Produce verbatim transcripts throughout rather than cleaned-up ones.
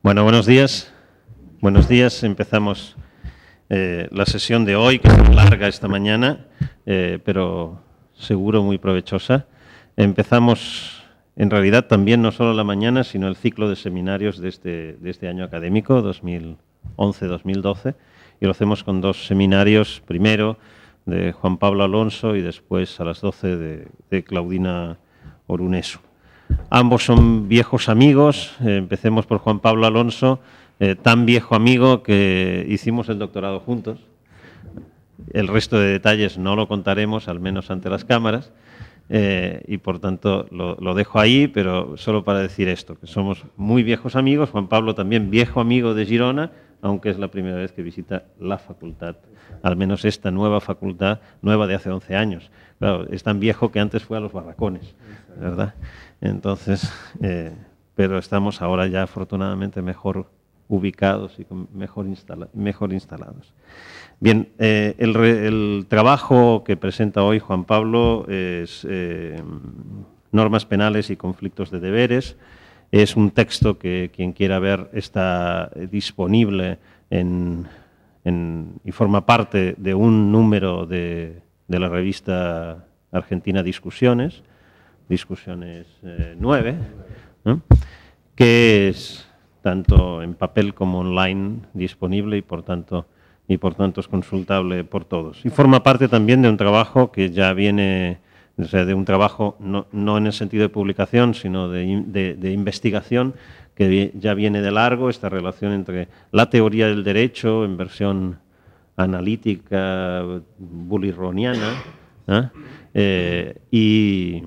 Bueno, buenos días. Buenos días. Empezamos eh, la sesión de hoy, que es larga esta mañana, eh, pero seguro muy provechosa. Empezamos, en realidad, también no solo la mañana, sino el ciclo de seminarios de este, de este año académico, dos mil once dos mil doce, y lo hacemos con dos seminarios, primero de Juan Pablo Alonso y después a las doce de, de Claudina Orunesu. Ambos son viejos amigos. Eh, empecemos por Juan Pablo Alonso, eh, tan viejo amigo que hicimos el doctorado juntos. El resto de detalles no lo contaremos, al menos ante las cámaras, eh, y por tanto lo, lo dejo ahí, pero solo para decir esto, que somos muy viejos amigos. Juan Pablo también viejo amigo de Girona, aunque es la primera vez que visita la facultad, al menos esta nueva facultad, nueva de hace once años. Claro, es tan viejo que antes fue a los barracones, ¿verdad? Entonces, eh, pero estamos ahora ya afortunadamente mejor ubicados y mejor, instala, mejor instalados. Bien, eh, el, re, el trabajo que presenta hoy Juan Pablo es eh, Normas penales y conflictos de deberes. Es un texto que quien quiera ver está disponible en, en, y forma parte de un número de, de la revista argentina Discusiones, Discusiones eh, nueve, ¿no? Que es tanto en papel como online disponible y por tanto y por tanto es consultable por todos. Y forma parte también de un trabajo que ya viene, o sea, de un trabajo no, no en el sentido de publicación, sino de, de, de investigación, que ya viene de largo, esta relación entre la teoría del derecho en versión analítica, bullironiana, ¿eh? Eh, y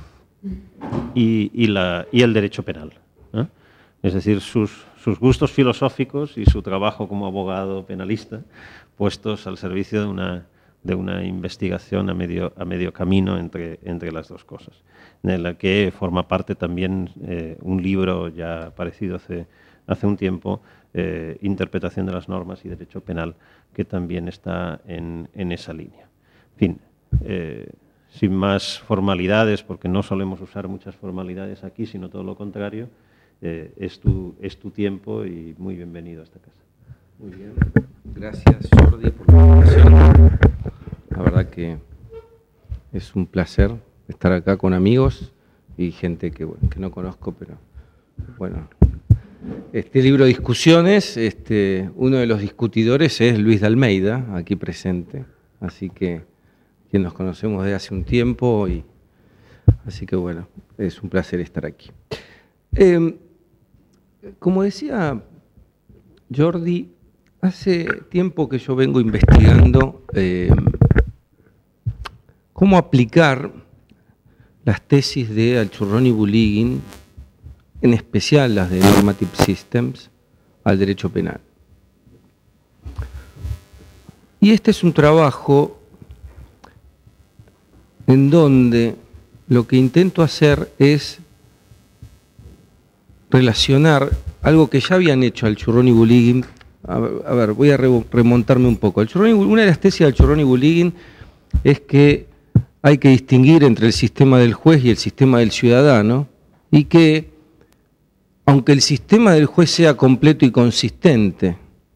Y, y, la, y el derecho penal, ¿eh? Es decir, sus, sus gustos filosóficos y su trabajo como abogado penalista puestos al servicio de una, de una investigación a medio, a medio camino entre, entre las dos cosas, en la que forma parte también eh, un libro ya aparecido hace, hace un tiempo, eh, Interpretación de las normas y derecho penal, que también está en, en esa línea. En fin, eh, sin más formalidades, porque no solemos usar muchas formalidades aquí, sino todo lo contrario, eh, es, tu, es tu tiempo y muy bienvenido a esta casa. Muy bien, gracias Jordi por la invitación. La verdad que es un placer estar acá con amigos y gente que, bueno, que no conozco, pero bueno. Este libro Discusiones, este, uno de los discutidores es Luis de Almeida, aquí presente, así que quien nos conocemos desde hace un tiempo, y así que bueno, es un placer estar aquí. Eh, como decía Jordi, hace tiempo que yo vengo investigando eh, cómo aplicar las tesis de Alchurrón y Bulygin, en especial las de Normative Systems, al derecho penal. Y este es un trabajo en donde lo que intento hacer es relacionar algo que ya habían hecho Alchurrón y Bulygin. A ver, a ver, voy a remontarme un poco. Alchurrón, una de las tesis de Alchurrón y Bulygin es que hay que distinguir entre el sistema del juez y el sistema del ciudadano, y que, aunque el sistema del juez sea completo y consistente,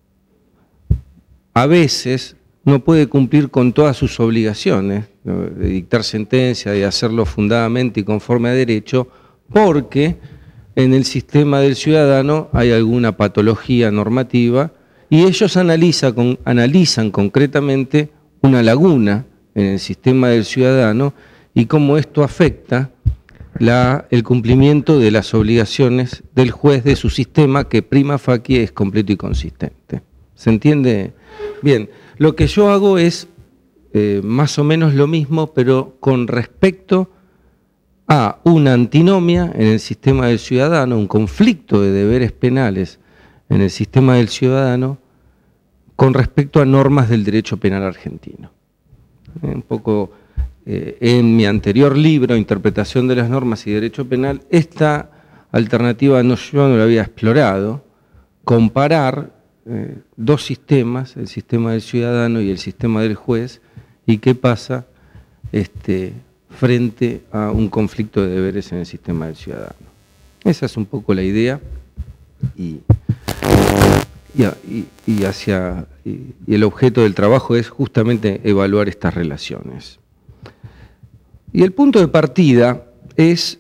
a veces no puede cumplir con todas sus obligaciones de dictar sentencia, de hacerlo fundadamente y conforme a derecho, porque en el sistema del ciudadano hay alguna patología normativa y ellos analiza con, analizan concretamente una laguna en el sistema del ciudadano y cómo esto afecta la, el cumplimiento de las obligaciones del juez de su sistema, que prima facie es completo y consistente. ¿Se entiende? Bien, lo que yo hago es eh, más o menos lo mismo, pero con respecto a una antinomia en el sistema del ciudadano, un conflicto de deberes penales en el sistema del ciudadano con respecto a normas del derecho penal argentino. Eh, un poco eh, en mi anterior libro, Interpretación de las normas y derecho penal, esta alternativa no, yo no la había explorado, comparar eh, dos sistemas, el sistema del ciudadano y el sistema del juez, y qué pasa este, frente a un conflicto de deberes en el sistema del ciudadano. Esa es un poco la idea, y y, y, y, hacia, y, y el objeto del trabajo es justamente evaluar estas relaciones. Y el punto de partida es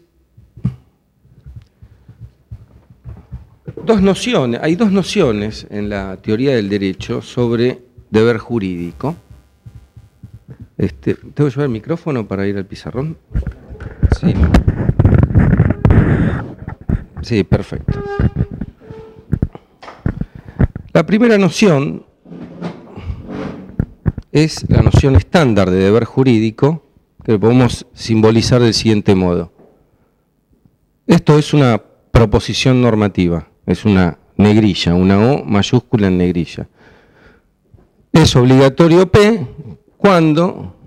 dos nociones, hay dos nociones en la teoría del derecho sobre deber jurídico. Este, ¿Tengo que llevar el micrófono para ir al pizarrón? Sí. Sí, perfecto. La primera noción es la noción estándar de deber jurídico, que podemos simbolizar del siguiente modo. Esto es una proposición normativa, es una negrilla, una O mayúscula en negrilla. Es obligatorio P cuando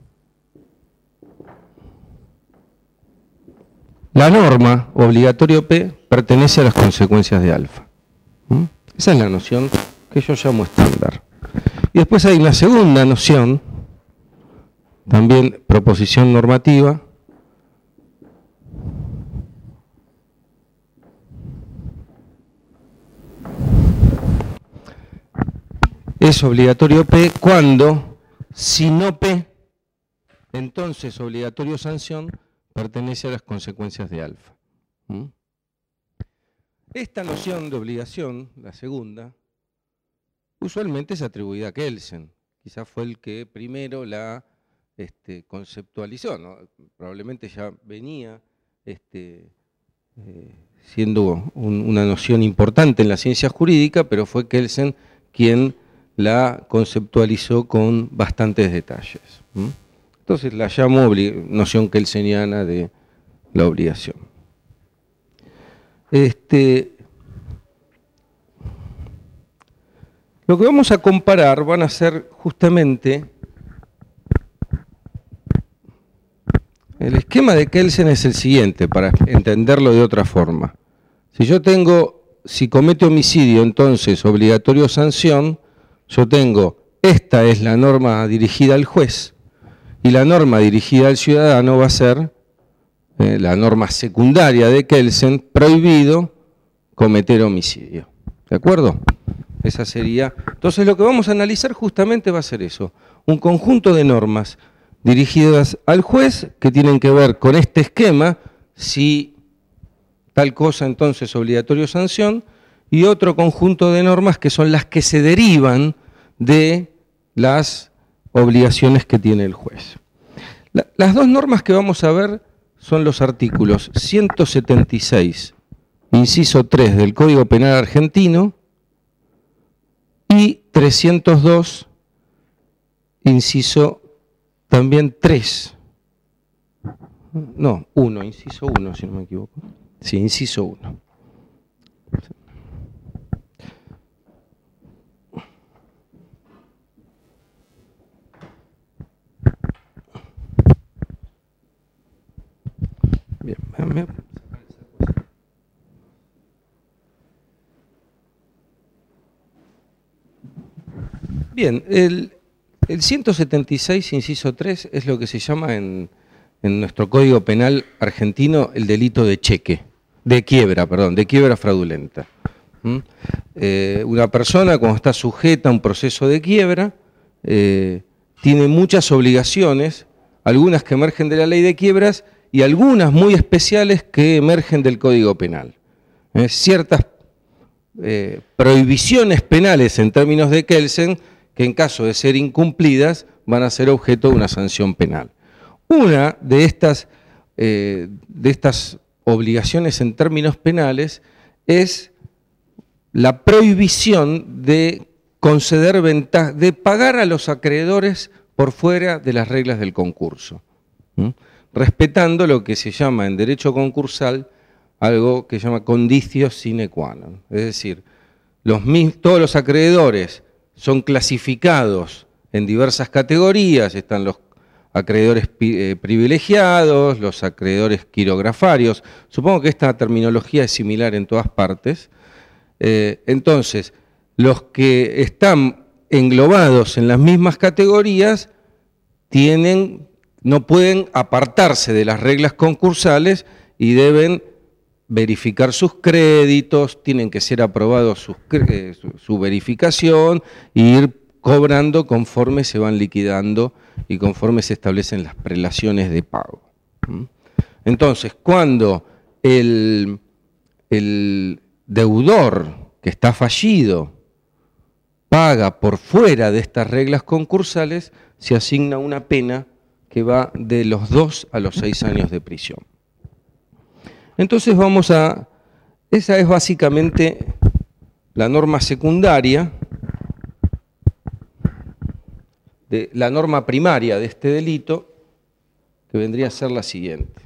la norma obligatorio P pertenece a las consecuencias de alfa. ¿Mm? Esa es la noción que yo llamo estándar. Y después hay una segunda noción, también proposición normativa, es obligatorio P cuando, si no P, entonces obligatorio sanción pertenece a las consecuencias de alfa. ¿Mm? Esta noción de obligación, la segunda, usualmente es atribuida a Kelsen. Quizás fue el que primero la este, conceptualizó, ¿no? Probablemente ya venía este, eh, siendo un, una noción importante en la ciencia jurídica, pero fue Kelsen quien la conceptualizó con bastantes detalles. ¿Mm? Entonces la llamo noción kelseniana de la obligación. Este, lo que vamos a comparar van a ser justamente el esquema de Kelsen es el siguiente, para entenderlo de otra forma. Si yo tengo, si comete homicidio, entonces obligatorio sanción, yo tengo, esta es la norma dirigida al juez, y la norma dirigida al ciudadano va a ser eh, la norma secundaria de Kelsen, prohibido cometer homicidio. ¿De acuerdo? Esa sería. Entonces lo que vamos a analizar justamente va a ser eso, un conjunto de normas dirigidas al juez que tienen que ver con este esquema, si tal cosa entonces obligatorio sanción, y otro conjunto de normas que son las que se derivan de las obligaciones que tiene el juez. La, las dos normas que vamos a ver son los artículos ciento setenta y seis, inciso tres del Código Penal argentino y trescientos dos, inciso también tres. No, uno, inciso uno, si no me equivoco. Sí, inciso uno. Bien, déjame. Bien, el, el ciento setenta y seis, inciso tres, es lo que se llama en, en nuestro Código Penal argentino el delito de cheque, de quiebra, perdón, de quiebra fraudulenta. ¿Mm? Eh, una persona cuando está sujeta a un proceso de quiebra eh, tiene muchas obligaciones, algunas que emergen de la ley de quiebras y algunas muy especiales que emergen del Código Penal. Eh, ciertas eh, prohibiciones penales en términos de Kelsen que en caso de ser incumplidas van a ser objeto de una sanción penal. Una de estas, eh, de estas obligaciones en términos penales es la prohibición de conceder ventajas, de pagar a los acreedores por fuera de las reglas del concurso, ¿Mm? respetando lo que se llama en derecho concursal algo que se llama conditio sine qua non. Es decir, los, todos los acreedores son clasificados en diversas categorías, están los acreedores privilegiados, los acreedores quirografarios. Supongo que esta terminología es similar en todas partes. Eh, entonces, los que están englobados en las mismas categorías tienen, no pueden apartarse de las reglas concursales y deben verificar sus créditos, tienen que ser aprobados sus, eh, su, su verificación e ir cobrando conforme se van liquidando y conforme se establecen las prelaciones de pago. Entonces, cuando el, el deudor que está fallido paga por fuera de estas reglas concursales, se asigna una pena que va de los dos a los seis años de prisión. Entonces vamos a... Esa es básicamente la norma secundaria, de la norma primaria de este delito, que vendría a ser la siguiente.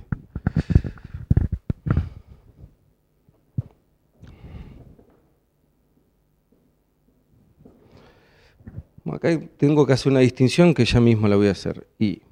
Acá tengo que hacer una distinción que ya mismo la voy a hacer. Y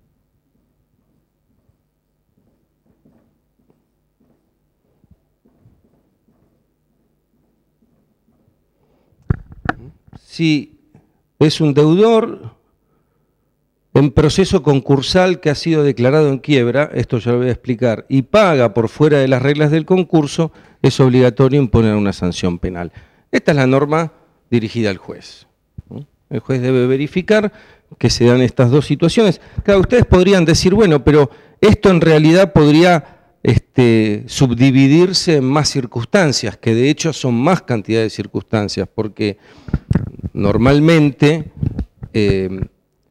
si es un deudor en proceso concursal que ha sido declarado en quiebra, esto ya lo voy a explicar, y paga por fuera de las reglas del concurso, es obligatorio imponer una sanción penal. Esta es la norma dirigida al juez. El juez debe verificar que se dan estas dos situaciones. Claro, ustedes podrían decir, bueno, pero esto en realidad podría este, subdividirse en más circunstancias, que de hecho son más cantidad de circunstancias, porque normalmente eh,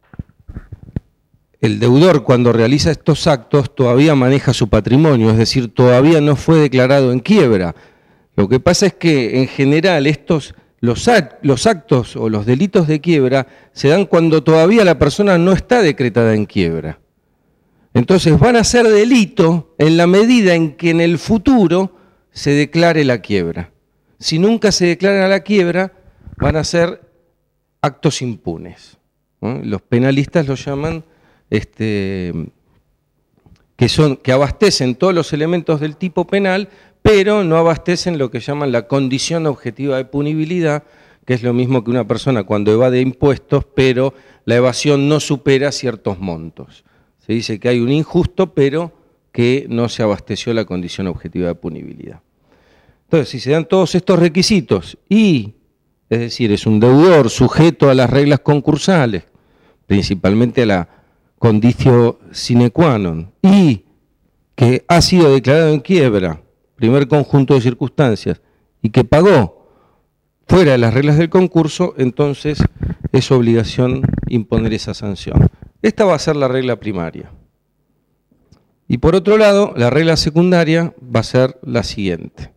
el deudor cuando realiza estos actos todavía maneja su patrimonio, es decir, todavía no fue declarado en quiebra. Lo que pasa es que en general estos, los, act, los actos o los delitos de quiebra se dan cuando todavía la persona no está decretada en quiebra. Entonces van a ser delito en la medida en que en el futuro se declare la quiebra. Si nunca se declara la quiebra, van a ser actos impunes, ¿no? Los penalistas los llaman este, que, son, que abastecen todos los elementos del tipo penal, pero no abastecen lo que llaman la condición objetiva de punibilidad, que es lo mismo que una persona cuando evade impuestos, pero la evasión no supera ciertos montos. Se dice que hay un injusto, pero que no se abasteció la condición objetiva de punibilidad. Entonces, si se dan todos estos requisitos y, es decir, es un deudor sujeto a las reglas concursales, principalmente a la conditio sine qua non, y que ha sido declarado en quiebra, primer conjunto de circunstancias, y que pagó fuera de las reglas del concurso, entonces es obligación imponer esa sanción. Esta va a ser la regla primaria. Y por otro lado, la regla secundaria va a ser la siguiente.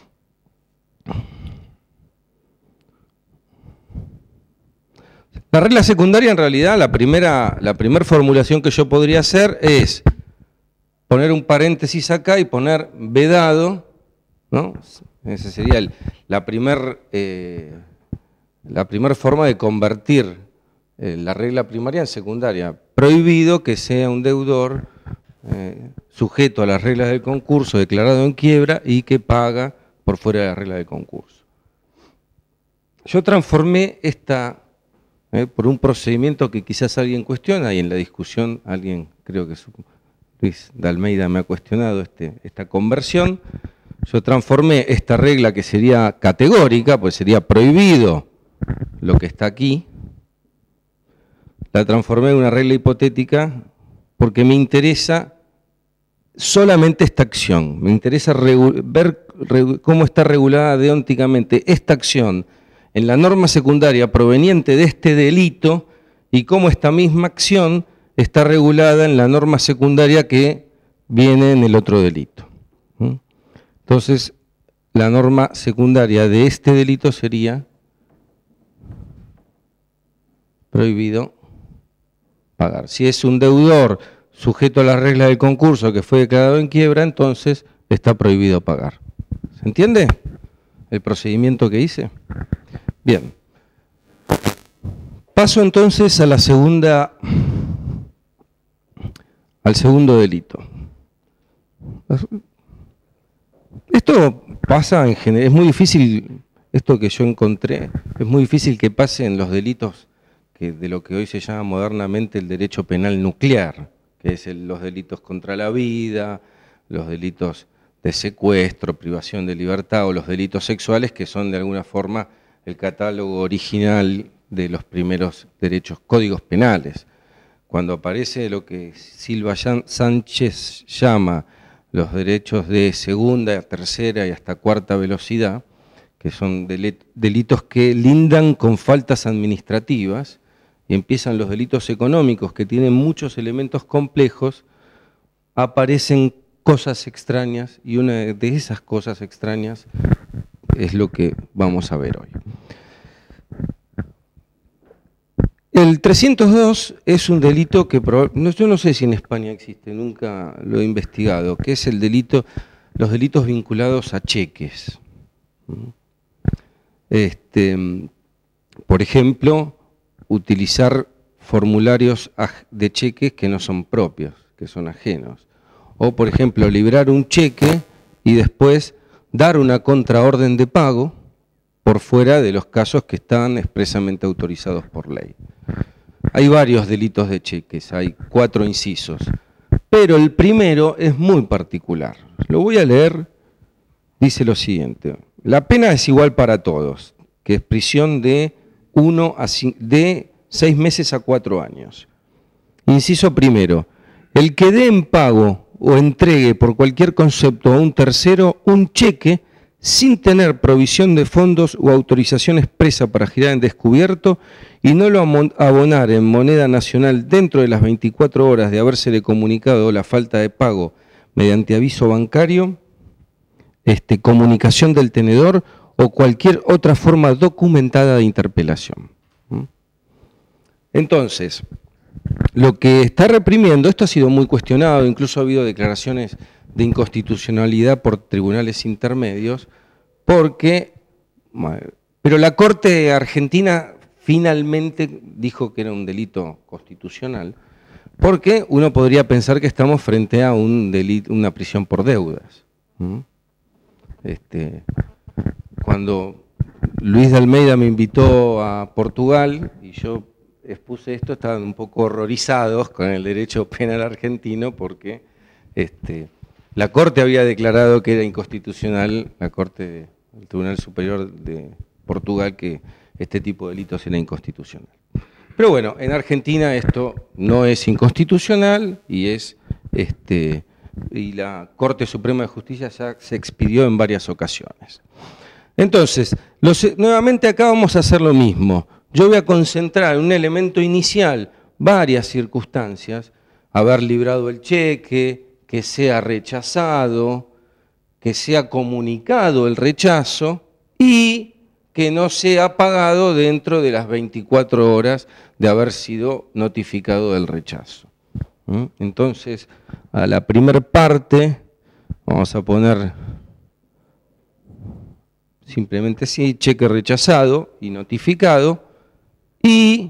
La regla secundaria, en realidad, la primera, la primera formulación que yo podría hacer es poner un paréntesis acá y poner vedado, ¿no? Esa sería el, la primera eh, la primer forma de convertir eh, la regla primaria en secundaria. Prohibido que sea un deudor eh, sujeto a las reglas del concurso, declarado en quiebra y que paga por fuera de las reglas del concurso. Yo transformé esta... Eh, por un procedimiento que quizás alguien cuestiona, y en la discusión alguien, creo que Luis de Almeida me ha cuestionado este, esta conversión. Yo transformé esta regla que sería categórica, pues sería prohibido lo que está aquí, la transformé en una regla hipotética porque me interesa solamente esta acción, me interesa ver cómo está regulada deónticamente esta acción en la norma secundaria proveniente de este delito y cómo esta misma acción está regulada en la norma secundaria que viene en el otro delito. Entonces, la norma secundaria de este delito sería prohibido pagar. Si es un deudor sujeto a las reglas del concurso que fue declarado en quiebra, entonces está prohibido pagar. ¿Se entiende el procedimiento que hice? Bien, paso entonces a la segunda, al segundo delito. Esto pasa en general, es muy difícil, esto que yo encontré, es muy difícil que pase en los delitos que de lo que hoy se llama modernamente el derecho penal nuclear, que es el, los delitos contra la vida, los delitos de secuestro, privación de libertad o los delitos sexuales, que son de alguna forma el catálogo original de los primeros derechos, códigos penales. Cuando aparece lo que Silva Sánchez llama los derechos de segunda, tercera y hasta cuarta velocidad, que son delitos que lindan con faltas administrativas, y empiezan los delitos económicos, que tienen muchos elementos complejos, aparecen cosas extrañas, y una de esas cosas extrañas es lo que vamos a ver hoy. El trescientos dos es un delito que, yo no sé si en España existe, nunca lo he investigado, que es el delito, los delitos vinculados a cheques. Este, por ejemplo, utilizar formularios de cheques que no son propios, que son ajenos. O, por ejemplo, librar un cheque y después dar una contraorden de pago por fuera de los casos que están expresamente autorizados por ley. Hay varios delitos de cheques, hay cuatro incisos, pero el primero es muy particular. Lo voy a leer, dice lo siguiente: la pena es igual para todos, que es prisión de, uno a cinco, de seis meses a cuatro años. Inciso primero: el que dé en pago o entregue por cualquier concepto a un tercero un cheque sin tener provisión de fondos o autorización expresa para girar en descubierto y no lo abonar en moneda nacional dentro de las veinticuatro horas de habérsele comunicado la falta de pago mediante aviso bancario, este, comunicación del tenedor o cualquier otra forma documentada de interpelación. Entonces, lo que está reprimiendo, esto ha sido muy cuestionado, incluso ha habido declaraciones de inconstitucionalidad por tribunales intermedios, porque, pero la Corte Argentina finalmente dijo que era un delito constitucional, porque uno podría pensar que estamos frente a un delito, una prisión por deudas. Este, cuando Luis de Almeida me invitó a Portugal y yo expuse esto, estaban un poco horrorizados con el derecho penal argentino porque este, la Corte había declarado que era inconstitucional, la Corte del Tribunal Superior de Portugal, que este tipo de delitos era inconstitucional. Pero bueno, en Argentina esto no es inconstitucional y, es, este, y la Corte Suprema de Justicia ya se expidió en varias ocasiones. Entonces, los, nuevamente acá vamos a hacer lo mismo. Yo voy a concentrar en un elemento inicial varias circunstancias: haber librado el cheque, que sea rechazado, que sea comunicado el rechazo y que no sea pagado dentro de las veinticuatro horas de haber sido notificado del rechazo. Entonces, a la primera parte vamos a poner simplemente así: cheque rechazado y notificado, y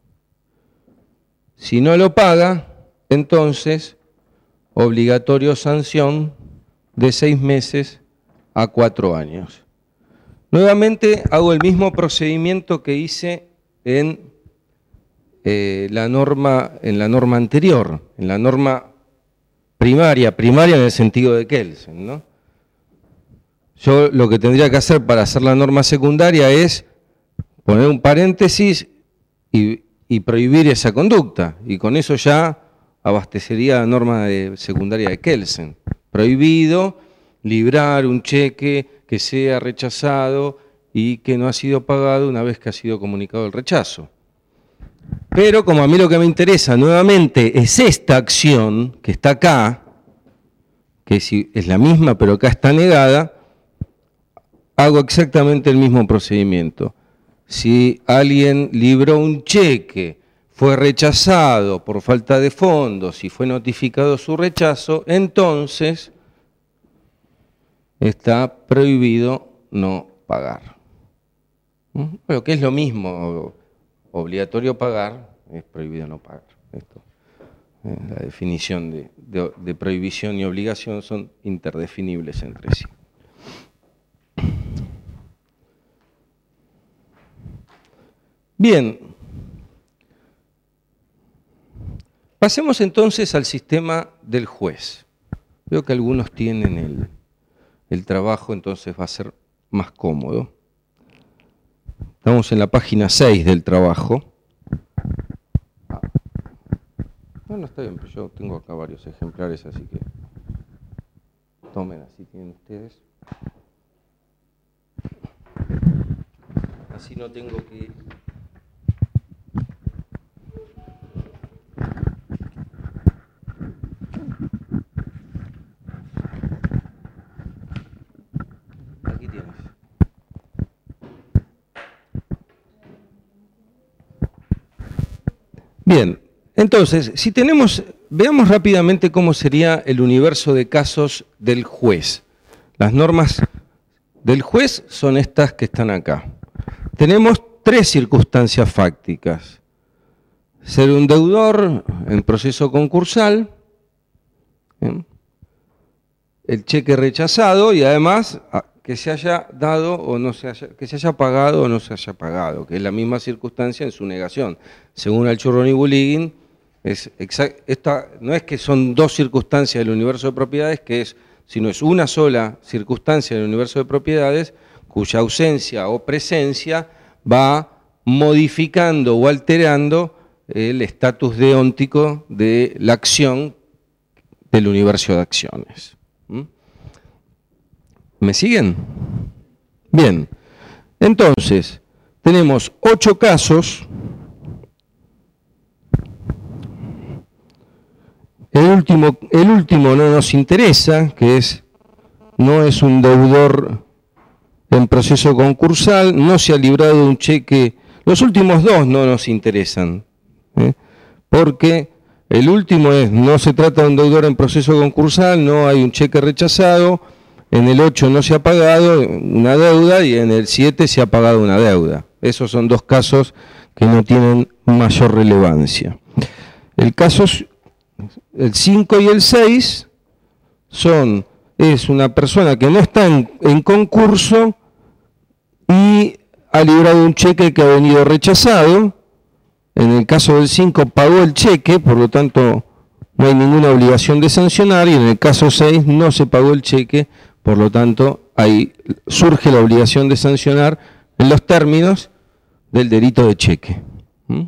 si no lo paga, entonces obligatorio sanción de seis meses a cuatro años. Nuevamente hago el mismo procedimiento que hice en, eh, la norma, en la norma anterior, en la norma primaria, primaria en el sentido de Kelsen, ¿no? Yo lo que tendría que hacer para hacer la norma secundaria es poner un paréntesis y, y prohibir esa conducta, y con eso ya abastecería la norma de secundaria de Kelsen. Prohibido librar un cheque que sea rechazado y que no ha sido pagado una vez que ha sido comunicado el rechazo. Pero como a mí lo que me interesa nuevamente es esta acción que está acá, que es la misma pero acá está negada, hago exactamente el mismo procedimiento. Si alguien libró un cheque, fue rechazado por falta de fondos y fue notificado su rechazo, entonces está prohibido no pagar. Pero que es lo mismo, obligatorio pagar, es prohibido no pagar. Esto, eh, la definición de, de, de prohibición y obligación son interdefinibles entre sí. Bien, pasemos entonces al sistema del juez. Veo que algunos tienen el, el trabajo entonces va a ser más cómodo. Estamos en la página seis del trabajo. Bueno, está bien, pero yo tengo acá varios ejemplares, así que tomen, así tienen ustedes. Así no tengo que... Aquí tienes. Bien, entonces, si tenemos, veamos rápidamente cómo sería el universo de casos del juez. Las normas del juez son estas que están acá. Tenemos tres circunstancias fácticas. Ser un deudor en proceso concursal, ¿eh? El cheque rechazado y además que se haya dado o no se haya, que se haya pagado o no se haya pagado, que es la misma circunstancia en su negación. Según Alchurrón y Buliguín, es esta, no es que son dos circunstancias del universo de propiedades, que es, sino es una sola circunstancia del universo de propiedades cuya ausencia o presencia va modificando o alterando el estatus deóntico de la acción del universo de acciones. ¿Me siguen? Bien, entonces, tenemos ocho casos. El último, el último no nos interesa, que es, no es un deudor en proceso concursal, no se ha librado un cheque. Los últimos dos no nos interesan, ¿eh? Porque el último es, no se trata de un deudor en proceso concursal, no hay un cheque rechazado. En el ocho no se ha pagado una deuda y en el siete se ha pagado una deuda. Esos son dos casos que no tienen mayor relevancia. El caso, el cinco y el seis son, es una persona que no está en, en concurso y ha librado un cheque que ha venido rechazado. En el caso del cinco pagó el cheque, por lo tanto no hay ninguna obligación de sancionar, y en el caso seis no se pagó el cheque. Por lo tanto, ahí surge la obligación de sancionar en los términos del delito de cheque. ¿Mm?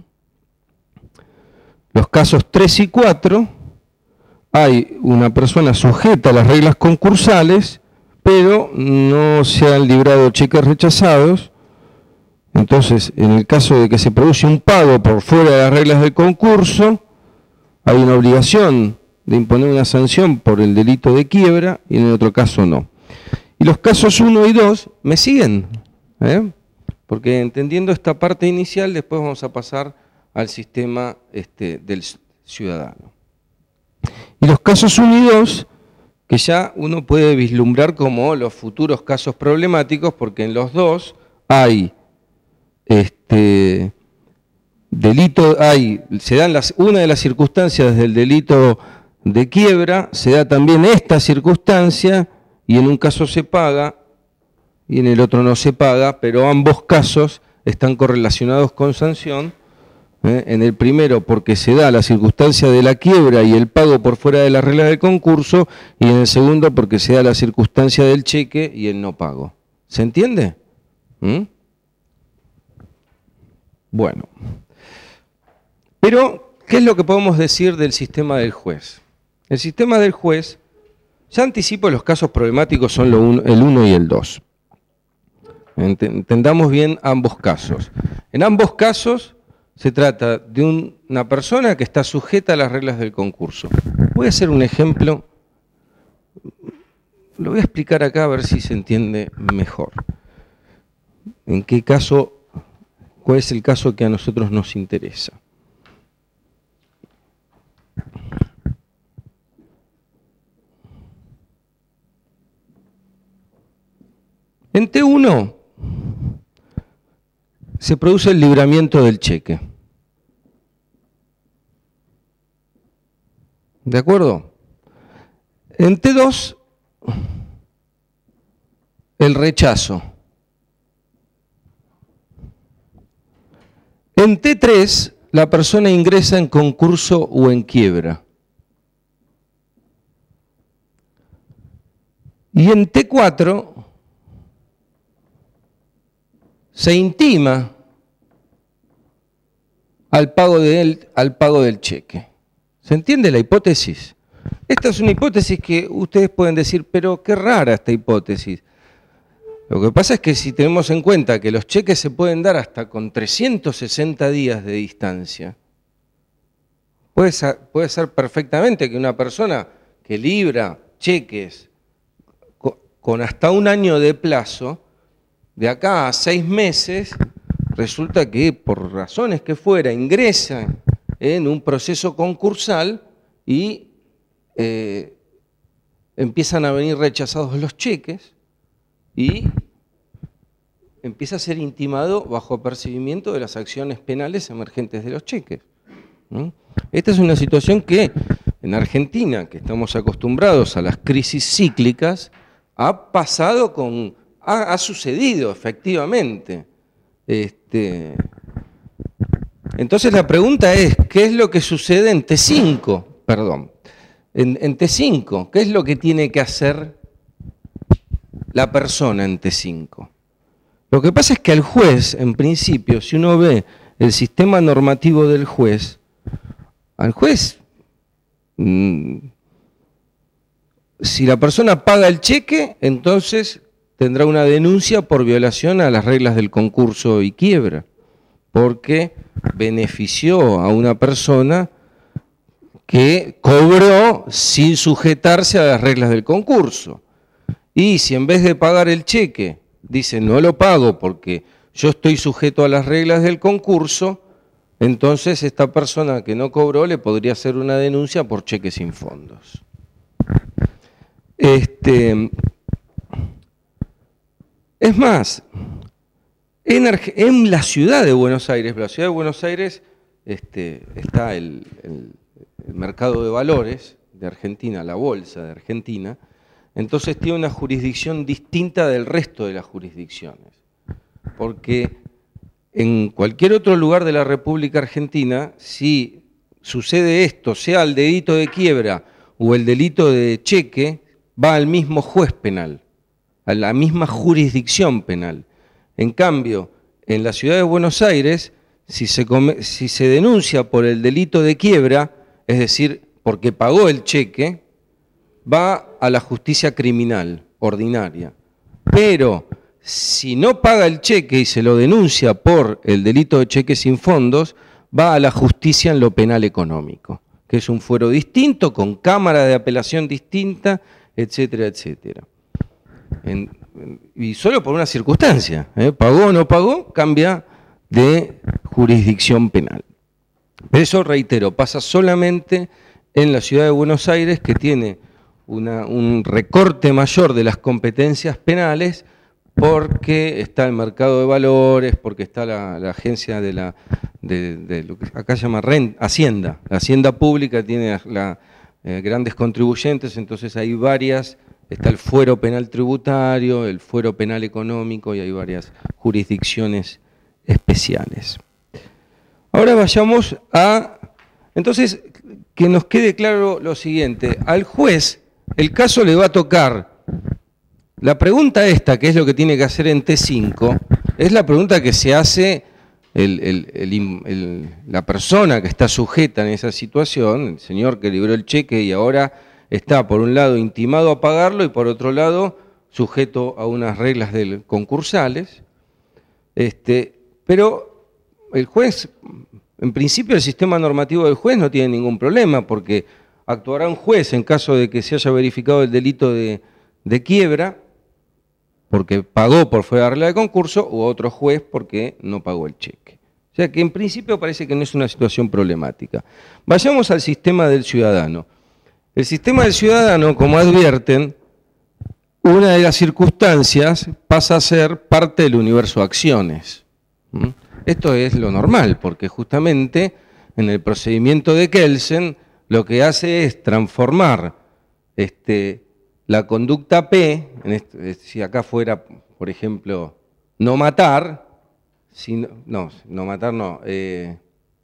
Los casos tres y cuatro, hay una persona sujeta a las reglas concursales, pero no se han librado cheques rechazados. Entonces, en el caso de que se produce un pago por fuera de las reglas del concurso, hay una obligación de imponer una sanción por el delito de quiebra y en el otro caso no. Y los casos uno y dos, ¿me siguen? ¿Eh? Porque entendiendo esta parte inicial, después vamos a pasar al sistema este, del ciudadano. Y los casos uno y dos, que ya uno puede vislumbrar como los futuros casos problemáticos, porque en los dos hay este, delito, hay, se dan las, una de las circunstancias del delito de quiebra, se da también esta circunstancia, y en un caso se paga y en el otro no se paga, pero ambos casos están correlacionados con sanción. ¿eh? En el primero porque se da la circunstancia de la quiebra y el pago por fuera de las reglas del concurso, y en el segundo porque se da la circunstancia del cheque y el no pago. ¿Se entiende? ¿Mm? Bueno. Pero, ¿qué es lo que podemos decir del sistema del juez? El sistema del juez, ya anticipo, los casos problemáticos son lo uno, el uno y el dos. Entendamos bien ambos casos. En ambos casos se trata de un, una persona que está sujeta a las reglas del concurso. Voy a hacer un ejemplo, lo voy a explicar acá a ver si se entiende mejor. ¿En qué caso, cuál es el caso que a nosotros nos interesa? En T uno se produce el libramiento del cheque. ¿De acuerdo? En T dos, el rechazo. En T tres, la persona ingresa en concurso o en quiebra. Y en T cuatro se intima al pago, del, al pago del cheque. ¿Se entiende la hipótesis? Esta es una hipótesis que ustedes pueden decir, pero qué rara esta hipótesis. Lo que pasa es que si tenemos en cuenta que los cheques se pueden dar hasta con trescientos sesenta días de distancia, puede ser, puede ser perfectamente que una persona que libra cheques con hasta un año de plazo, de acá a seis meses, resulta que por razones que fuera ingresa en un proceso concursal y eh, empiezan a venir rechazados los cheques y empieza a ser intimado bajo apercibimiento de las acciones penales emergentes de los cheques. ¿Mm? Esta es una situación que en Argentina, que estamos acostumbrados a las crisis cíclicas, ha pasado con, ha, ha sucedido efectivamente. Este, entonces la pregunta es, ¿qué es lo que sucede en T cinco? Perdón, en, en T cinco, ¿qué es lo que tiene que hacer la persona en T cinco? Lo que pasa es que al juez, en principio, si uno ve el sistema normativo del juez, al juez, mmm, si la persona paga el cheque, entonces tendrá una denuncia por violación a las reglas del concurso y quiebra, porque benefició a una persona que cobró sin sujetarse a las reglas del concurso. Y si en vez de pagar el cheque, dice no lo pago porque yo estoy sujeto a las reglas del concurso, entonces esta persona que no cobró le podría hacer una denuncia por cheque sin fondos. Este, es más, en, en la ciudad de Buenos Aires, la ciudad de Buenos Aires este, está el, el, el mercado de valores de Argentina, la bolsa de Argentina, entonces tiene una jurisdicción distinta del resto de las jurisdicciones, porque en cualquier otro lugar de la República Argentina, si sucede esto, sea el delito de quiebra o el delito de cheque, va al mismo juez penal, a la misma jurisdicción penal. En cambio, en la ciudad de Buenos Aires, si se, come, si se denuncia por el delito de quiebra, es decir, porque pagó el cheque, va a la justicia criminal ordinaria. Pero si no paga el cheque y se lo denuncia por el delito de cheque sin fondos, va a la justicia en lo penal económico, que es un fuero distinto, con cámara de apelación distinta, etcétera, etcétera. En, y solo por una circunstancia, ¿eh? Pagó o no pagó, cambia de jurisdicción penal. Pero eso, reitero, pasa solamente en la ciudad de Buenos Aires, que tiene una, un recorte mayor de las competencias penales, porque está el mercado de valores, porque está la, la agencia de la de, de lo que acá se llama rent, Hacienda. La Hacienda Pública tiene la, eh, grandes contribuyentes, entonces hay varias, está el fuero penal tributario, el fuero penal económico y hay varias jurisdicciones especiales. Ahora vayamos a, entonces, que nos quede claro lo siguiente, al juez el caso le va a tocar. La pregunta esta, que es lo que tiene que hacer en T cinco, es la pregunta que se hace el, el, el, el, la persona que está sujeta en esa situación, el señor que libró el cheque y ahora está por un lado intimado a pagarlo y por otro lado sujeto a unas reglas del, concursales. Este, pero el juez, en principio el sistema normativo del juez no tiene ningún problema porque actuará un juez en caso de que se haya verificado el delito de, de quiebra, porque pagó por fuera de la regla de concurso, u otro juez porque no pagó el cheque. O sea que en principio parece que no es una situación problemática. Vayamos al sistema del ciudadano. El sistema del ciudadano, como advierten, una de las circunstancias pasa a ser parte del universo de acciones. ¿Mm? Esto es lo normal, porque justamente en el procedimiento de Kelsen lo que hace es transformar este, la conducta P, en este, si acá fuera, por ejemplo, no matar, si no, no, no matar no, eh,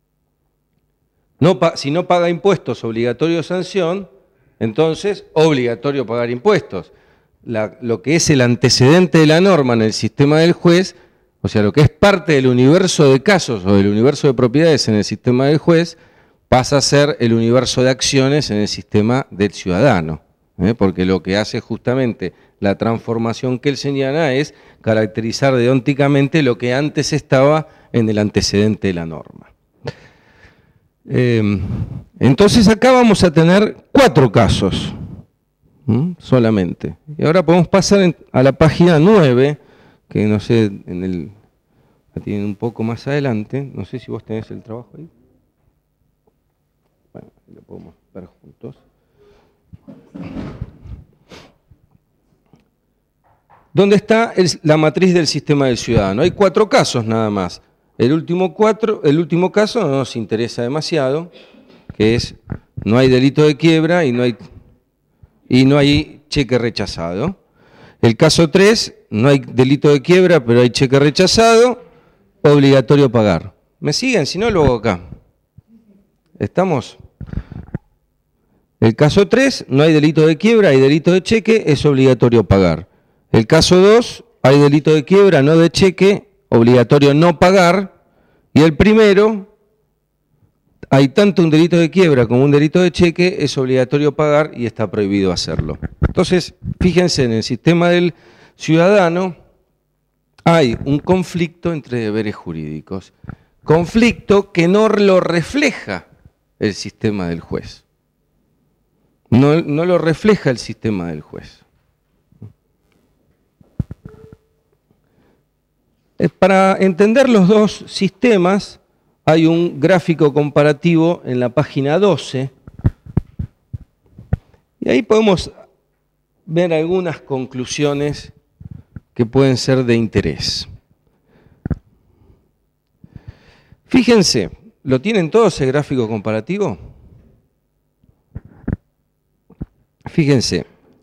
no, si no paga impuestos obligatorio sanción, entonces obligatorio pagar impuestos. la, lo que es el antecedente de la norma en el sistema del juez, o sea, lo que es parte del universo de casos o del universo de propiedades en el sistema del juez, pasa a ser el universo de acciones en el sistema del ciudadano, ¿eh? Porque lo que hace justamente la transformación que él señala es caracterizar deónticamente lo que antes estaba en el antecedente de la norma. Eh, entonces acá vamos a tener cuatro casos, ¿m? solamente. Y ahora podemos pasar en, a la página nueve, que no sé, en el, la tienen un poco más adelante, no sé si vos tenés el trabajo ahí. Bueno, lo podemos ver juntos. ¿Dónde está el, la matriz del sistema del ciudadano? Hay cuatro casos nada más. El último, cuatro, el último caso no nos interesa demasiado, que es no hay delito de quiebra y no hay, y no hay cheque rechazado. El caso tres, no hay delito de quiebra, pero hay cheque rechazado, obligatorio pagar. ¿Me siguen? Si no, lo hago acá. ¿Estamos? El caso tres, no hay delito de quiebra, hay delito de cheque, es obligatorio pagar. El caso dos, hay delito de quiebra, no de cheque, obligatorio no pagar. Y el primero, hay tanto un delito de quiebra como un delito de cheque, es obligatorio pagar y está prohibido hacerlo. Entonces, fíjense, en el sistema del ciudadano hay un conflicto entre deberes jurídicos. Conflicto que no lo refleja el sistema del juez. No, no lo refleja el sistema del juez. Para entender los dos sistemas, hay un gráfico comparativo en la página doce, y ahí podemos ver algunas conclusiones que pueden ser de interés. Fíjense, ¿lo tienen todos el gráfico comparativo? Fíjense.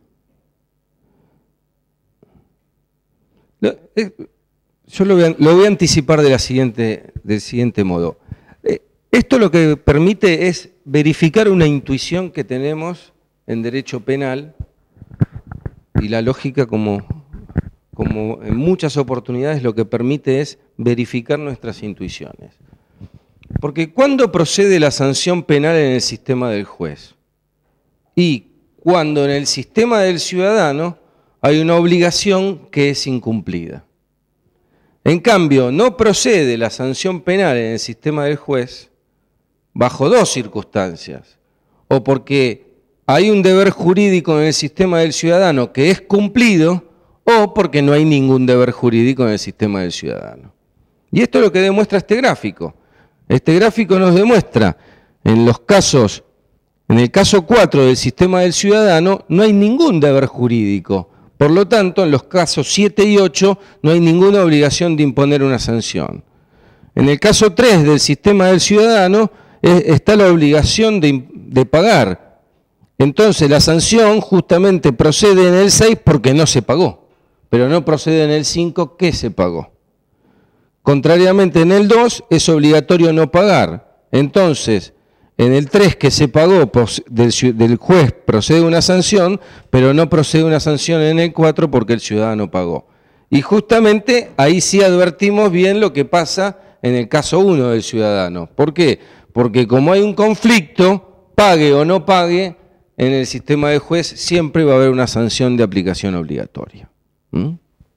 Yo lo voy, a, lo voy a anticipar de la siguiente, del siguiente modo. Esto lo que permite es verificar una intuición que tenemos en derecho penal, y la lógica, como, como en muchas oportunidades, lo que permite es verificar nuestras intuiciones. Porque ¿cuándo procede la sanción penal en el sistema del juez? Y cuando en el sistema del ciudadano hay una obligación que es incumplida. En cambio, no procede la sanción penal en el sistema del juez bajo dos circunstancias. O porque hay un deber jurídico en el sistema del ciudadano que es cumplido, o porque no hay ningún deber jurídico en el sistema del ciudadano. Y esto es lo que demuestra este gráfico. Este gráfico nos demuestra, en los casos, en el caso cuatro del sistema del ciudadano, no hay ningún deber jurídico. Por lo tanto, en los casos siete y ocho no hay ninguna obligación de imponer una sanción. En el caso tres del sistema del ciudadano eh, está la obligación de, de pagar. Entonces, la sanción justamente procede en el seis porque no se pagó, pero no procede en el cinco que se pagó. Contrariamente, en el dos es obligatorio no pagar. Entonces, en el tres que se pagó del juez procede una sanción, pero no procede una sanción en el cuatro porque el ciudadano pagó. Y justamente ahí sí advertimos bien lo que pasa en el caso uno del ciudadano. ¿Por qué? Porque como hay un conflicto, pague o no pague, en el sistema del juez siempre va a haber una sanción de aplicación obligatoria. ¿Mm?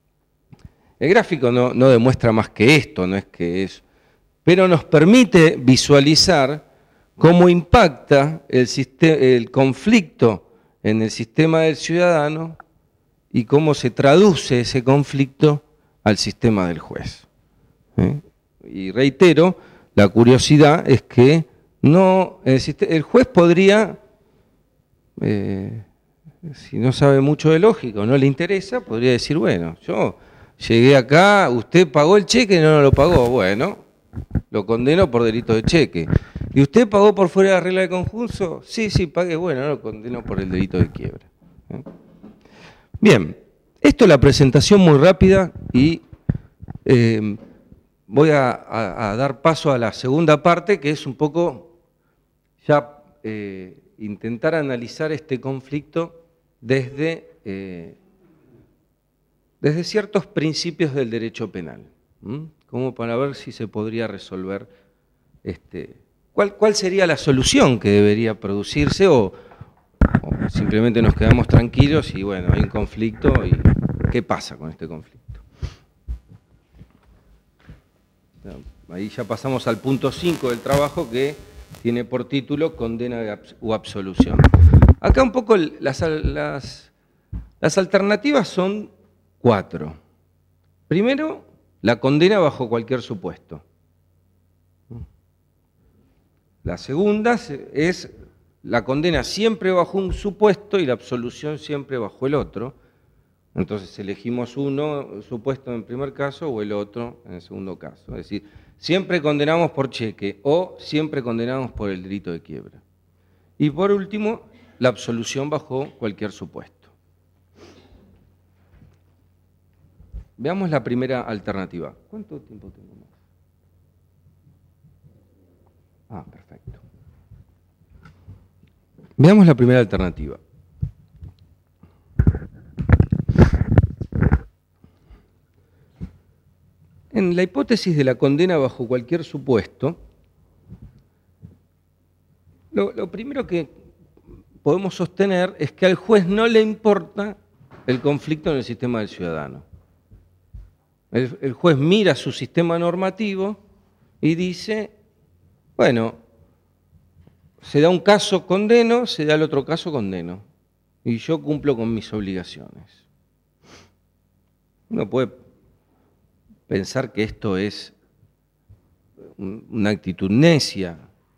El gráfico no, no demuestra más que esto, no es que es, pero nos permite visualizar cómo impacta el, sistema, el conflicto en el sistema del ciudadano y cómo se traduce ese conflicto al sistema del juez. ¿Eh? Y reitero, la curiosidad es que no, el, el juez podría, eh, si no sabe mucho de lógica o no le interesa, podría decir, bueno, yo llegué acá, usted pagó el cheque y no lo pagó, bueno, lo condeno por delito de cheque. ¿Y usted pagó por fuera de la regla de concurso? Sí, sí, pagué, bueno, lo condeno por el delito de quiebra. ¿Eh? Bien, esto es la presentación muy rápida y eh, voy a, a, a dar paso a la segunda parte, que es un poco ya eh, intentar analizar este conflicto desde eh, desde ciertos principios del derecho penal, ¿m? como para ver si se podría resolver, este, cuál, cuál sería la solución que debería producirse o, o simplemente nos quedamos tranquilos y bueno, hay un conflicto y ¿qué pasa con este conflicto? Ahí ya pasamos al punto cinco del trabajo que tiene por título condena o absolución. Acá un poco las, las, las alternativas son cuatro. Primero, la condena bajo cualquier supuesto. La segunda es la condena siempre bajo un supuesto y la absolución siempre bajo el otro. Entonces elegimos uno supuesto en el primer caso o el otro en el segundo caso. Es decir, siempre condenamos por cheque o siempre condenamos por el delito de quiebra. Y por último, la absolución bajo cualquier supuesto. Veamos la primera alternativa. ¿Cuánto tiempo tengo más? Ah, perfecto. Veamos la primera alternativa. En la hipótesis de la condena bajo cualquier supuesto, lo, lo primero que podemos sostener es que al juez no le importa el conflicto en el sistema del ciudadano. El, el juez mira su sistema normativo y dice, bueno, se da un caso, condeno, se da el otro caso, condeno. Y yo cumplo con mis obligaciones. Uno puede pensar que esto es una actitud necia,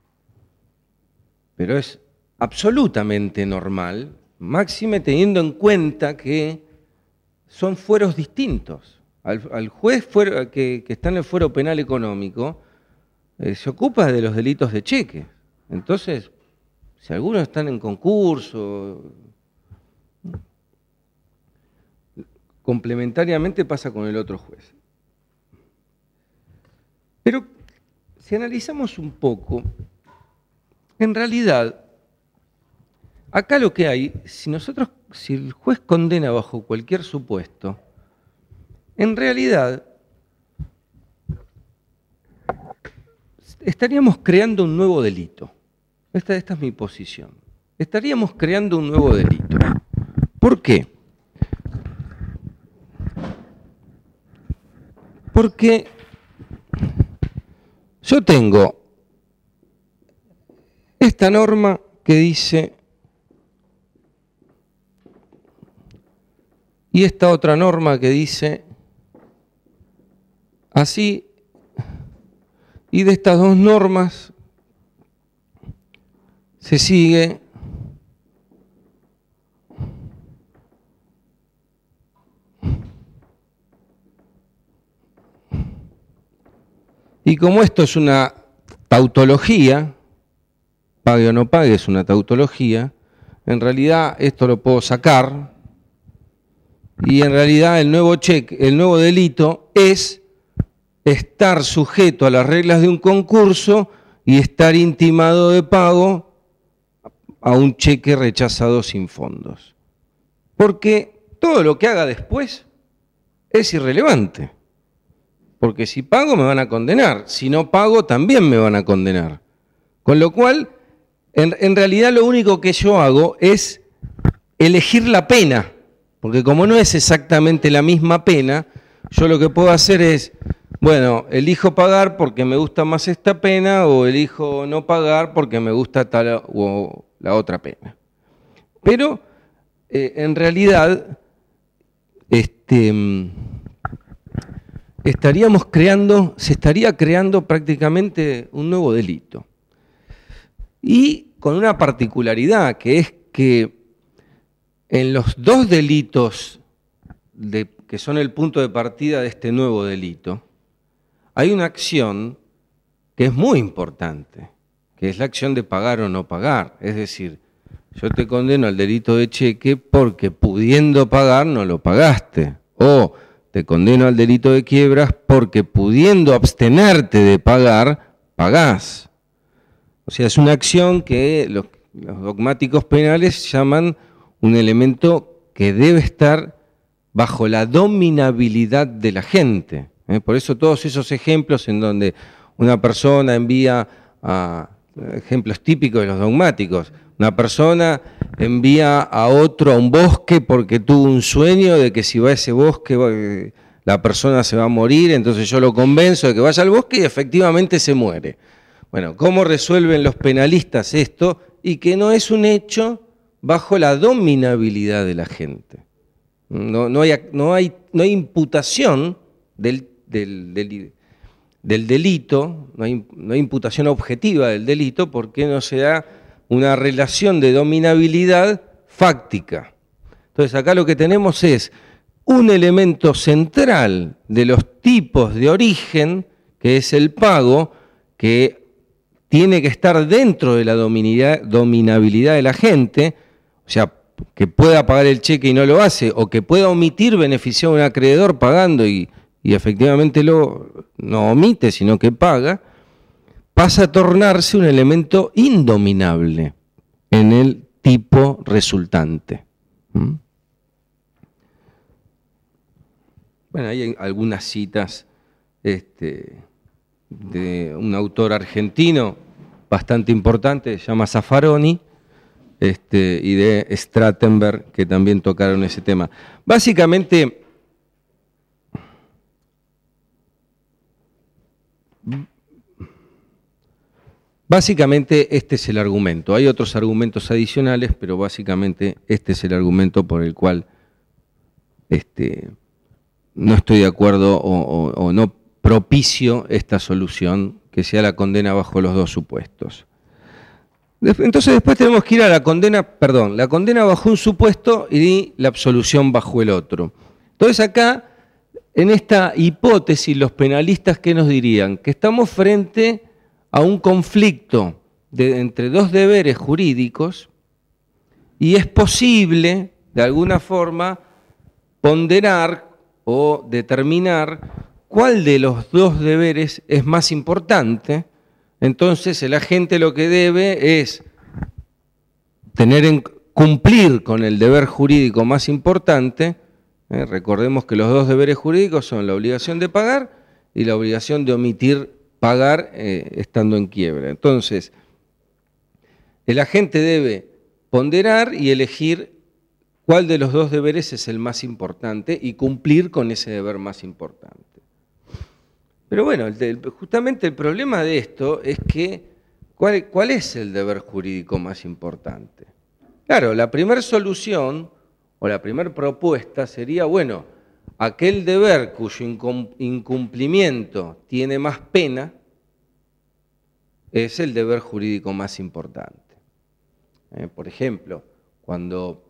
pero es absolutamente normal, máxime teniendo en cuenta que son fueros distintos. Al, al juez fuero, que, que está en el fuero penal económico eh, se ocupa de los delitos de cheque. Entonces, si algunos están en concurso, complementariamente pasa con el otro juez. Pero si analizamos un poco, en realidad, acá lo que hay, si nosotros, si el juez condena bajo cualquier supuesto, en realidad estaríamos creando un nuevo delito. Esta, esta es mi posición. Estaríamos creando un nuevo delito. ¿Por qué? Porque yo tengo esta norma que dice, y esta otra norma que dice así, y de estas dos normas se sigue y como esto es una tautología, pague o no pague es una tautología, en realidad esto lo puedo sacar y en realidad el nuevo cheque, el nuevo delito es estar sujeto a las reglas de un concurso y estar intimado de pago a un cheque rechazado sin fondos. Porque todo lo que haga después es irrelevante. Porque si pago me van a condenar, si no pago también me van a condenar. Con lo cual, en, en realidad lo único que yo hago es elegir la pena. Porque como no es exactamente la misma pena, yo lo que puedo hacer es, bueno, elijo pagar porque me gusta más esta pena o elijo no pagar porque me gusta tal o la otra pena. Pero eh, en realidad este, estaríamos creando, se estaría creando prácticamente un nuevo delito. Y con una particularidad que es que en los dos delitos de, que son el punto de partida de este nuevo delito, hay una acción que es muy importante, que es la acción de pagar o no pagar. Es decir, yo te condeno al delito de cheque porque pudiendo pagar no lo pagaste. O te condeno al delito de quiebras porque pudiendo abstenerte de pagar, pagás. O sea, es una acción que los, los dogmáticos penales llaman un elemento que debe estar bajo la dominabilidad de la gente. ¿eh? Por eso todos esos ejemplos en donde una persona envía, a, ejemplos típicos de los dogmáticos, una persona envía a otro a un bosque porque tuvo un sueño de que si va a ese bosque la persona se va a morir, entonces yo lo convenzo de que vaya al bosque y efectivamente se muere. Bueno, ¿cómo resuelven los penalistas esto? Y que no es un hecho bajo la dominabilidad de la gente. No, no, hay, no, hay, no hay imputación del, del, del, del delito, no hay, no hay imputación objetiva del delito porque no se da una relación de dominabilidad fáctica. Entonces acá lo que tenemos es un elemento central de los tipos de origen, que es el pago, que tiene que estar dentro de la dominabilidad de la gente, o sea, que pueda pagar el cheque y no lo hace, o que pueda omitir beneficiar a un acreedor pagando y, y efectivamente lo, no omite, sino que paga, pasa a tornarse un elemento indominable en el tipo resultante. ¿Mm? Bueno, hay algunas citas este, de un autor argentino bastante importante, se llama Zaffaroni, este, y de Strattenberg, que también tocaron ese tema. Básicamente, básicamente este es el argumento. Hay otros argumentos adicionales, pero básicamente este es el argumento por el cual este, no estoy de acuerdo o, o, o no propicio esta solución, que sea la condena bajo los dos supuestos. Entonces después tenemos que ir a la condena, perdón, la condena bajo un supuesto y la absolución bajo el otro. Entonces acá, en esta hipótesis, los penalistas, ¿qué nos dirían? Que estamos frente a un conflicto de, entre dos deberes jurídicos y es posible, de alguna forma, ponderar o determinar cuál de los dos deberes es más importante. Entonces el agente lo que debe es tener en, cumplir con el deber jurídico más importante. ¿eh? Recordemos que los dos deberes jurídicos son la obligación de pagar y la obligación de omitir pagar eh, estando en quiebra. Entonces, el agente debe ponderar y elegir cuál de los dos deberes es el más importante y cumplir con ese deber más importante. Pero bueno, el, el, justamente el problema de esto es que, ¿cuál, ¿cuál es el deber jurídico más importante? Claro, la primera solución o la primera propuesta sería, bueno, aquel deber cuyo incumplimiento tiene más pena es el deber jurídico más importante. Eh, por ejemplo, cuando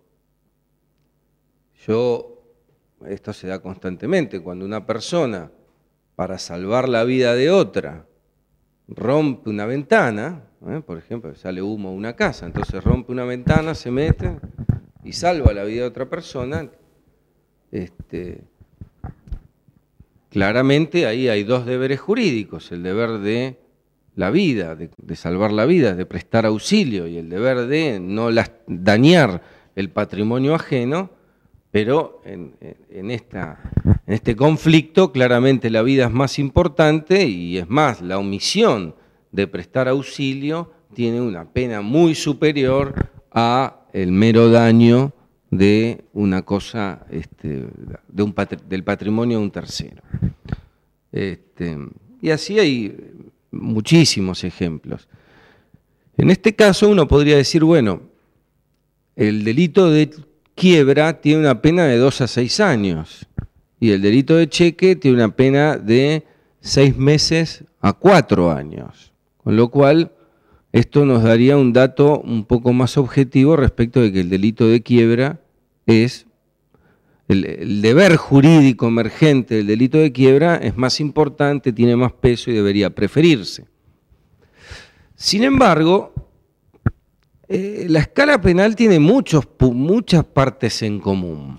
yo, esto se da constantemente, cuando una persona, para salvar la vida de otra, rompe una ventana, ¿eh? por ejemplo, sale humo a una casa, entonces rompe una ventana, se mete y salva la vida de otra persona, este, claramente ahí hay dos deberes jurídicos, el deber de la vida, de, de salvar la vida, de prestar auxilio, y el deber de no las, dañar el patrimonio ajeno, pero en, en, esta, en este conflicto claramente la vida es más importante y es más, la omisión de prestar auxilio tiene una pena muy superior a el mero daño de una cosa, este, de un patri, del patrimonio de un tercero. Este, y así hay muchísimos ejemplos. En este caso uno podría decir, bueno, el delito de quiebra tiene una pena de dos a seis años y el delito de cheque tiene una pena de seis meses a cuatro años. Con lo cual, esto nos daría un dato un poco más objetivo respecto de que el delito de quiebra es, el, el deber jurídico emergente del delito de quiebra es más importante, tiene más peso y debería preferirse. Sin embargo, Eh, la escala penal tiene muchos, muchas partes en común.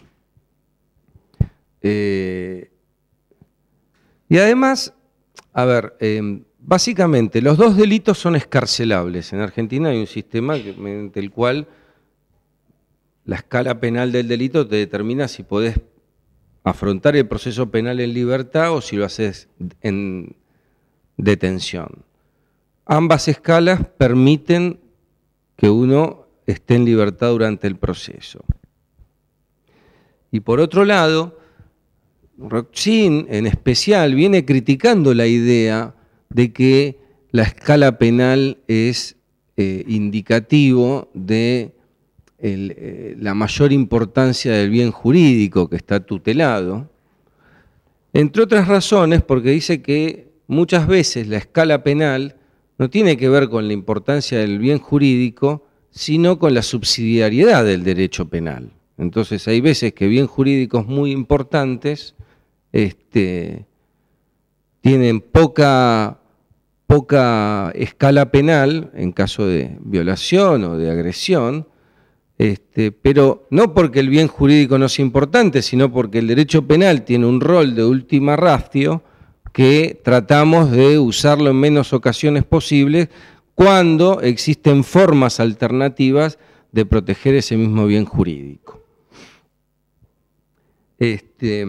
Eh, y además, a ver, eh, básicamente los dos delitos son escarcelables. En Argentina hay un sistema mediante el cual la escala penal del delito te determina si podés afrontar el proceso penal en libertad o si lo haces en detención. Ambas escalas permiten que uno esté en libertad durante el proceso. Y por otro lado, Roxin en especial viene criticando la idea de que la escala penal es eh, indicativo de el, eh, la mayor importancia del bien jurídico que está tutelado, entre otras razones porque dice que muchas veces la escala penal no tiene que ver con la importancia del bien jurídico, sino con la subsidiariedad del derecho penal. Entonces hay veces que bien jurídicos muy importantes este, tienen poca, poca escala penal en caso de violación o de agresión, este, pero no porque el bien jurídico no sea importante, sino porque el derecho penal tiene un rol de última ratio que tratamos de usarlo en menos ocasiones posibles cuando existen formas alternativas de proteger ese mismo bien jurídico. Este,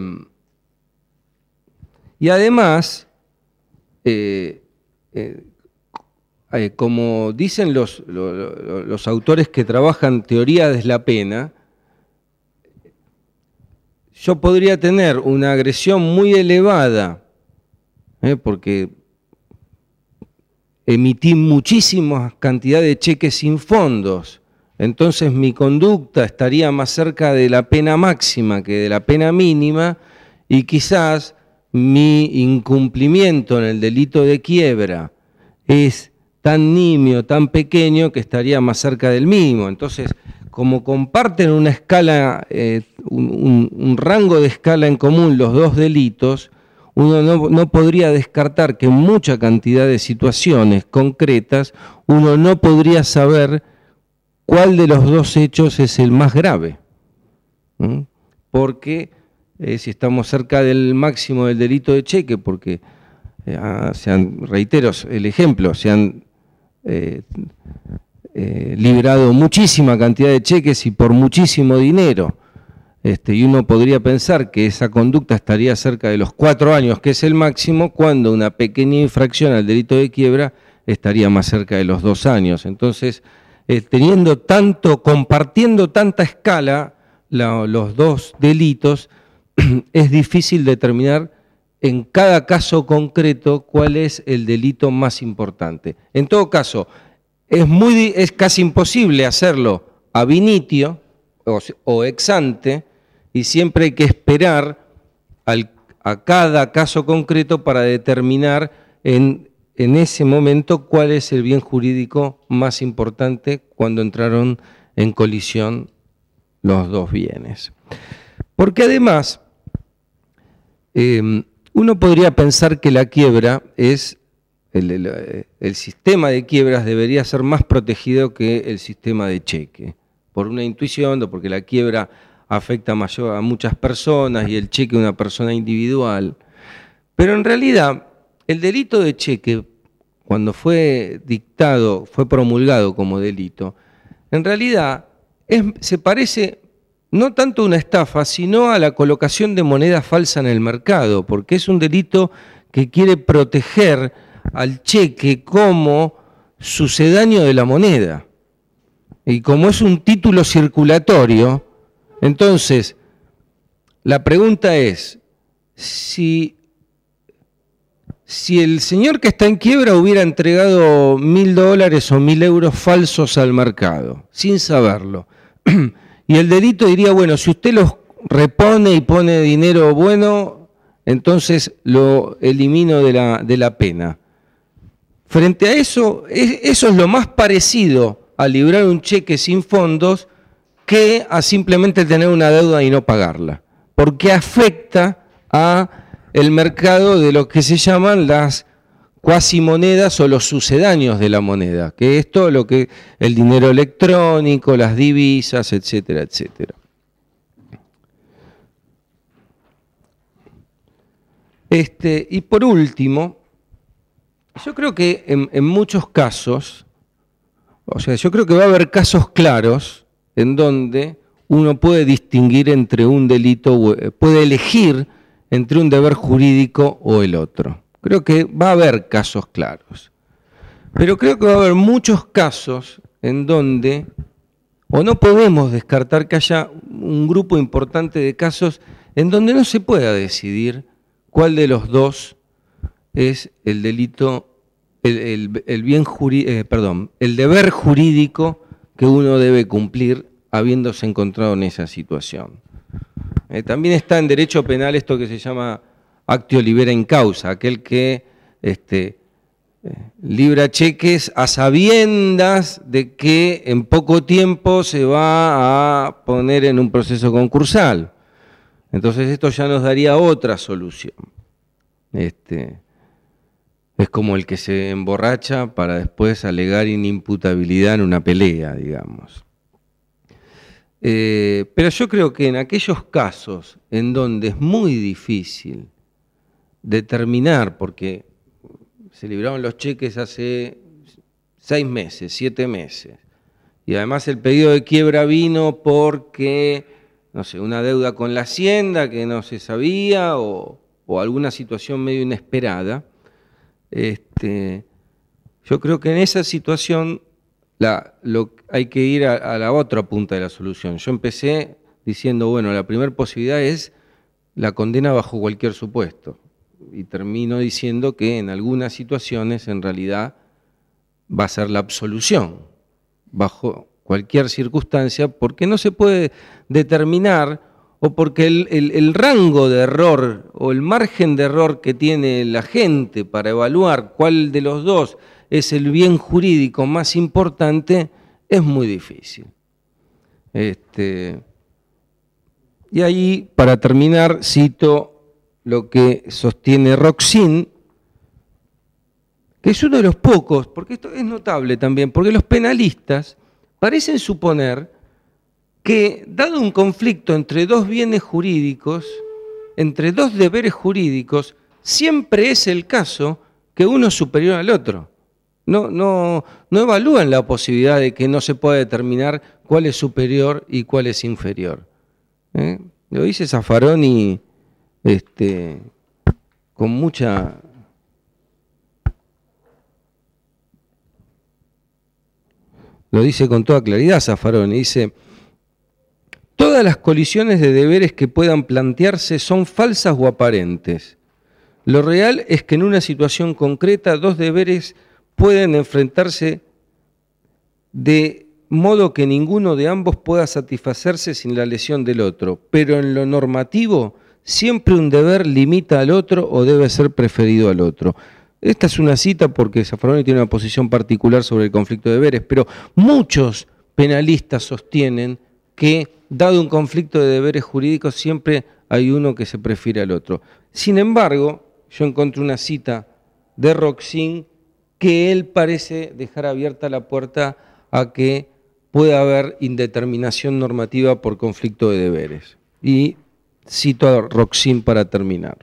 y además, eh, eh, eh, como dicen los, los, los autores que trabajan teoría de la pena, yo podría tener una agresión muy elevada, eh, porque emití muchísima cantidad de cheques sin fondos, entonces mi conducta estaría más cerca de la pena máxima que de la pena mínima y quizás mi incumplimiento en el delito de quiebra es tan nimio, tan pequeño que estaría más cerca del mínimo. Entonces, como comparten una escala, eh, un, un, un rango de escala en común los dos delitos, uno no, no podría descartar que en mucha cantidad de situaciones concretas uno no podría saber cuál de los dos hechos es el más grave. ¿Mm? Porque eh, si estamos cerca del máximo del delito de cheque, porque, eh, ah, se han, reitero el ejemplo, se han eh, eh, liberado muchísima cantidad de cheques y por muchísimo dinero, Este, y uno podría pensar que esa conducta estaría cerca de los cuatro años, que es el máximo, cuando una pequeña infracción al delito de quiebra estaría más cerca de los dos años. Entonces, eh, teniendo tanto, compartiendo tanta escala la, los dos delitos, es difícil determinar en cada caso concreto cuál es el delito más importante. En todo caso, es, muy, es casi imposible hacerlo ab initio o, o ex ante, y siempre hay que esperar al, a cada caso concreto para determinar en, en ese momento cuál es el bien jurídico más importante cuando entraron en colisión los dos bienes. Porque además, eh, uno podría pensar que la quiebra es, el, el, el sistema de quiebras debería ser más protegido que el sistema de cheque, por una intuición o porque la quiebra afecta mayor a muchas personas y el cheque a una persona individual. Pero en realidad, el delito de cheque, cuando fue dictado, fue promulgado como delito, en realidad es, se parece no tanto a una estafa, sino a la colocación de moneda falsa en el mercado, porque es un delito que quiere proteger al cheque como sucedáneo de la moneda. Y como es un título circulatorio, entonces, la pregunta es, si, si el señor que está en quiebra hubiera entregado mil dólares o mil euros falsos al mercado, sin saberlo, y el delito diría, bueno, si usted los repone y pone dinero bueno, entonces lo elimino de la, de la pena. Frente a eso, es, eso es lo más parecido a librar un cheque sin fondos que a simplemente tener una deuda y no pagarla, porque afecta a el mercado de lo que se llaman las cuasimonedas o los sucedáneos de la moneda, que es todo lo que el dinero electrónico, las divisas, etcétera, etcétera. Este, y por último, yo creo que en, en muchos casos, o sea, yo creo que va a haber casos claros en donde uno puede distinguir entre un delito, puede elegir entre un deber jurídico o el otro. Creo que va a haber casos claros. Pero creo que va a haber muchos casos en donde, o no podemos descartar que haya un grupo importante de casos en donde no se pueda decidir cuál de los dos es el delito, el, el, el bien jurí, eh, perdón, el deber jurídico que uno debe cumplir habiéndose encontrado en esa situación. Eh, también está en derecho penal esto que se llama actio libera in causa, aquel que este, eh, libra cheques a sabiendas de que en poco tiempo se va a poner en un proceso concursal. Entonces esto ya nos daría otra solución. Este, es como el que se emborracha para después alegar inimputabilidad en una pelea, digamos. Eh, pero yo creo que en aquellos casos en donde es muy difícil determinar, porque se libraron los cheques hace seis meses, siete meses, y además el pedido de quiebra vino porque, no sé, una deuda con la Hacienda que no se sabía o, o alguna situación medio inesperada, este, yo creo que en esa situación La, lo, hay que ir a, a la otra punta de la solución. Yo empecé diciendo, bueno, la primera posibilidad es la condena bajo cualquier supuesto. Y termino diciendo que en algunas situaciones en realidad va a ser la absolución bajo cualquier circunstancia, porque no se puede determinar o porque el, el, el rango de error o el margen de error que tiene la gente para evaluar cuál de los dos es el bien jurídico más importante, es muy difícil. Este, y ahí, para terminar, cito lo que sostiene Roxin, que es uno de los pocos, porque esto es notable también, porque los penalistas parecen suponer que, dado un conflicto entre dos bienes jurídicos, entre dos deberes jurídicos, siempre es el caso que uno es superior al otro. No, no, no evalúan la posibilidad de que no se pueda determinar cuál es superior y cuál es inferior. ¿Eh? Lo dice Zaffaroni este, con mucha... Lo dice con toda claridad Zaffaroni, dice: todas las colisiones de deberes que puedan plantearse son falsas o aparentes. Lo real es que en una situación concreta dos deberes pueden enfrentarse de modo que ninguno de ambos pueda satisfacerse sin la lesión del otro, pero en lo normativo siempre un deber limita al otro o debe ser preferido al otro. Esta es una cita porque Zaffaroni tiene una posición particular sobre el conflicto de deberes, pero muchos penalistas sostienen que, dado un conflicto de deberes jurídicos, siempre hay uno que se prefiere al otro. Sin embargo, yo encontré una cita de Roxin que él parece dejar abierta la puerta a que pueda haber indeterminación normativa por conflicto de deberes. Y cito a Roxin para terminar.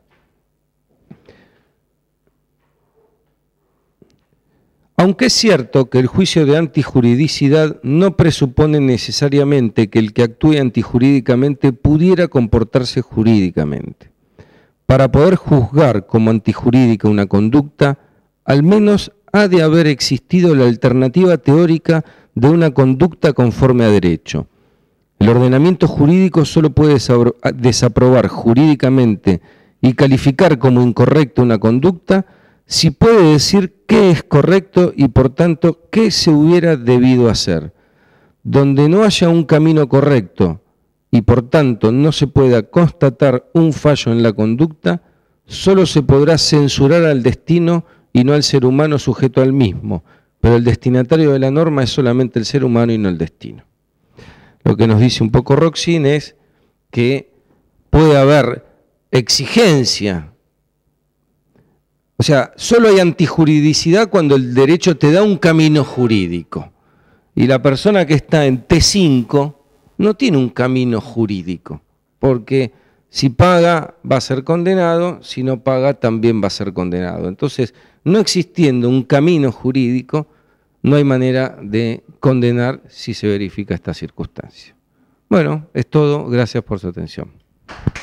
Aunque es cierto que el juicio de antijuridicidad no presupone necesariamente que el que actúe antijurídicamente pudiera comportarse jurídicamente. Para poder juzgar como antijurídica una conducta, al menos ha de haber existido la alternativa teórica de una conducta conforme a derecho. El ordenamiento jurídico solo puede desaprobar jurídicamente y calificar como incorrecta una conducta si puede decir qué es correcto y por tanto qué se hubiera debido hacer. Donde no haya un camino correcto y por tanto no se pueda constatar un fallo en la conducta, solo se podrá censurar al destino y no al ser humano sujeto al mismo, pero el destinatario de la norma es solamente el ser humano y no el destino. Lo que nos dice un poco Roxin es que puede haber exigencia. O sea, solo hay antijuridicidad cuando el derecho te da un camino jurídico. Y la persona que está en T cinco no tiene un camino jurídico, porque si paga va a ser condenado, si no paga también va a ser condenado. Entonces, no existiendo un camino jurídico, no hay manera de condenar si se verifica esta circunstancia. Bueno, es todo. Gracias por su atención.